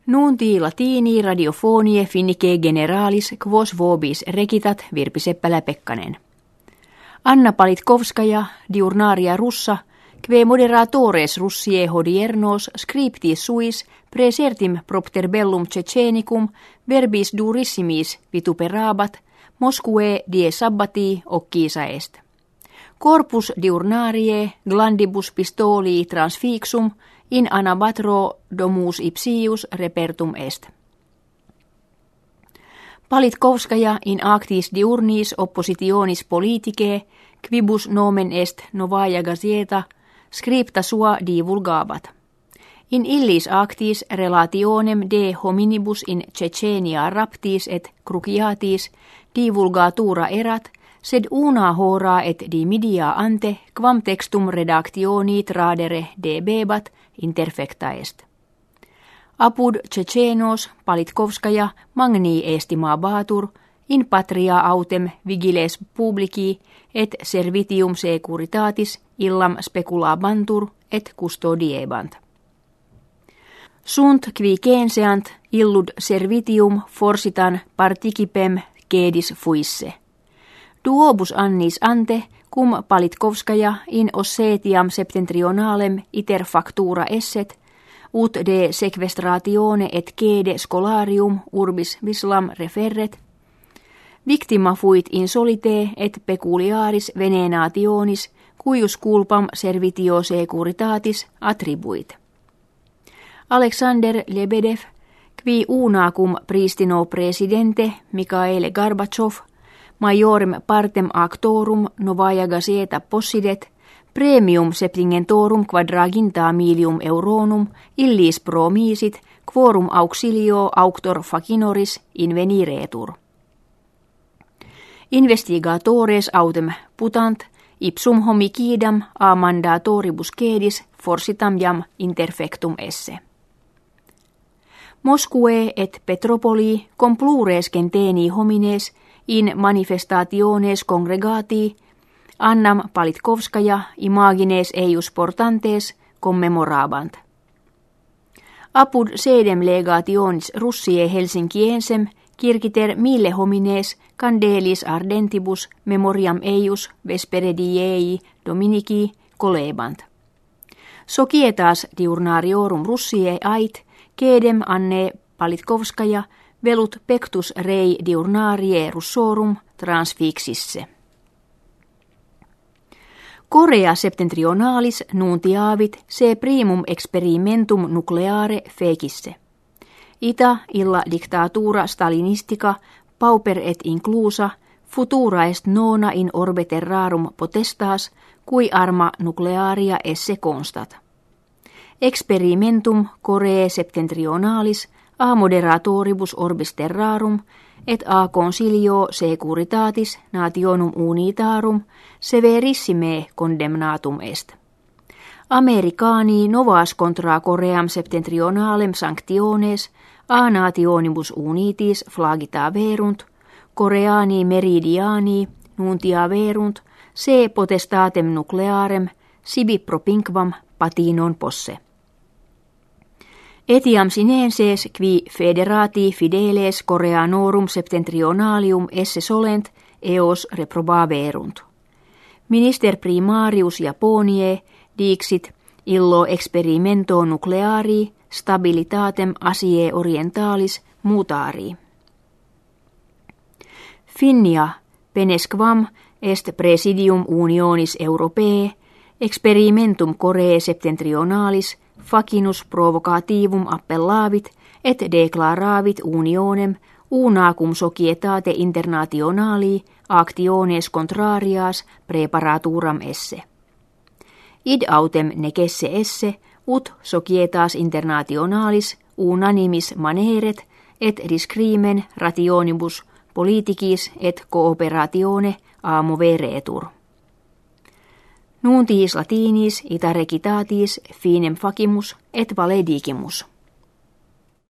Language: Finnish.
Nunti latini radiofonie finnike generalis quos vobis recitat Virpi Seppälä-Pekkanen. Anna Politkovskaja, diurnaria russa, que moderatores russie hodiernos scriptis suis praesertim propter bellum Cecenicum verbis durissimis vituperabat Moscuae die sabbati occiisa est. Corpus diurnarie glandibus pistolii transfixum in anabatro domus ipsius repertum est. Politkovskaja in actis diurnis oppositionis politicae quibus nomen est Novaya Gazeta scripta sua divulgabat. In illis actis relationem de hominibus in Cecenia raptis et cruciatis divulgatura erat, sed una hora et dimidia ante quam textum redactioni tradere debebat interfecta est. Apud Cecenos Politkovskaja magni estimabatur in patria autem vigiles publici et servitium securitatis illam speculabantur et custodiebant. Sunt qui censeant illud servitium forsitan participem cedis fuisse. Duobus annis ante cum Politkovskaja in Ossetiam septentrionalem iter factura esset, ut de sequestratione et cede scholarium urbis Vislam referret, victima fuit insolite et peculiaris venenationis cuius culpam servitio securitatis attribuit. Alexander Lebedev, qui una cum pristino presidente Mikhail Gorbachev, majorem partem actorum Novaya Gazeta possidet, premium septingentorum quadraginta milium euronum illis promisit, quorum auxilio auctor facinoris inveniretur. Investigatores autem putant, ipsum homicidam a mandatoribus cedis forsitam jam interfectum esse. Moscuae et Petropoli complures centeni homines in manifestationes congregatii annam Politkovskaja imagines eius portantes commemorabant. Apud sedem legationis Russie Helsinkiensem circiter mille homines candelis ardentibus memoriam eius vespere diei dominici colebant. Societas diurnariorum Russie ait cedem anne Politkovskaja velut pectus rei diurnarie russorum transfixisse. Korea septentrionalis nuntiavit se primum experimentum nucleare fecisse. Ita illa dictatura stalinistica pauper et inclusa futura est nona in orbe terrarum potestas cui arma nuclearia esse constat. Experimentum Korea septentrionalis a moderatoribus orbis terrarum et a consilio securitatis nationum unitarum severissime condemnatum est. Americani novas contra Koream septentrionalem sanctiones a nationibus unitis flagita verunt, Koreani meridiani nuntia verunt, se potestatem nuclearem sibi propinquam patinon posse. Etiam sinenses qui federati fideles Koreanorum septentrionalium esse solent eos reprobaverunt. Minister primarius Japoniae dixit illo experimento nucleari stabilitatem Asiae orientalis mutari. Finnia penesquam est presidium unionis Europae experimentum Korea septentrionalis facinus provocativum appellavit et declaravit unionem una cum societate internationali actiones contrarias preparaturam esse. Id autem necesse esse ut societas internationalis unanimis maneret et discrimen rationibus politicis et cooperatione a moveretur. Nuntiis latinis ita recitatis finem facimus et valedigimus.